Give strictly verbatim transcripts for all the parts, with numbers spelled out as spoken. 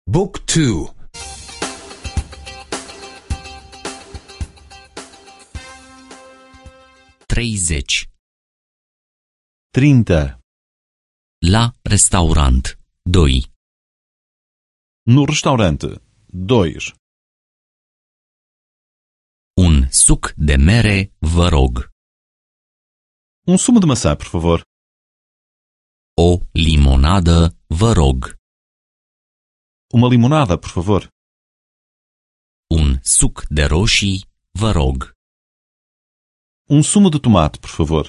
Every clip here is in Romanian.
Book two. treizeci. trinta. La restaurant. doi. No restaurante. dois. Un suc de mere, vă rog. Um sumo de maçã, por favor. O limonadă, vă rog. Uma limonada, por favor. Un suc de roșii, vă rog. Um sumo de tomate, por favor.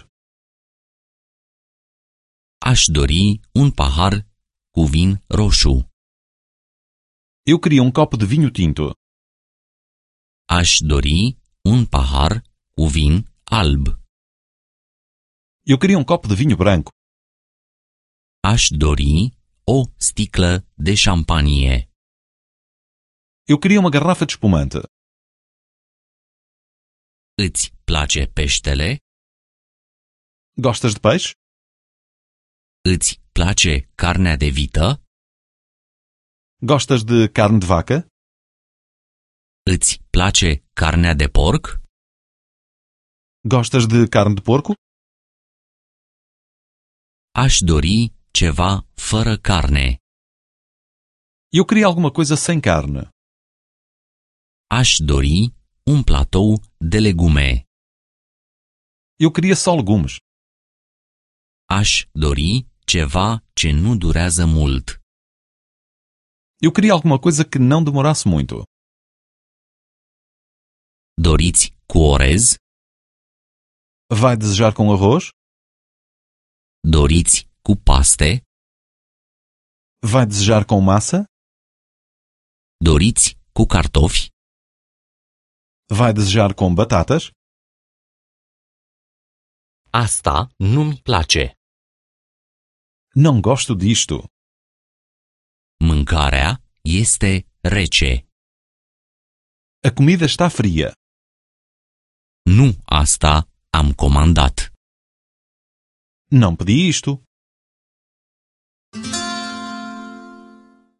Aș dori un pahar cu vin roșu. Eu queria um copo de vinho tinto. Aș dori un pahar cu vin alb. Eu queria um copo de vinho branco. Aș dori o sticlă de șampanie. Eu queria uma garrafa de espumante. Îți place peștele? Gostas de peixe? Îți place carnea de vită? Gostas de carne de vaca? Îți place carnea de porc? Gostas de carne de porco? Aș dori ceva fără carne. Eu queria alguma coisa sem carne. Aș dori un platou de legume. Eu queria só legumes. Aș dori ceva ce nu durează mult. Eu queria alguma coisa que não demorasse muito. Doriți cu orez? Vai desejar com arroz? Doriți cu paste? Vai desejar com massa? Doriți cu cartofi? Vai desejar com batatas? Asta nu-mi place. Não gosto disto. Mâncarea este rece. A comida está fria. Nu asta am comandat. Não pedi isto.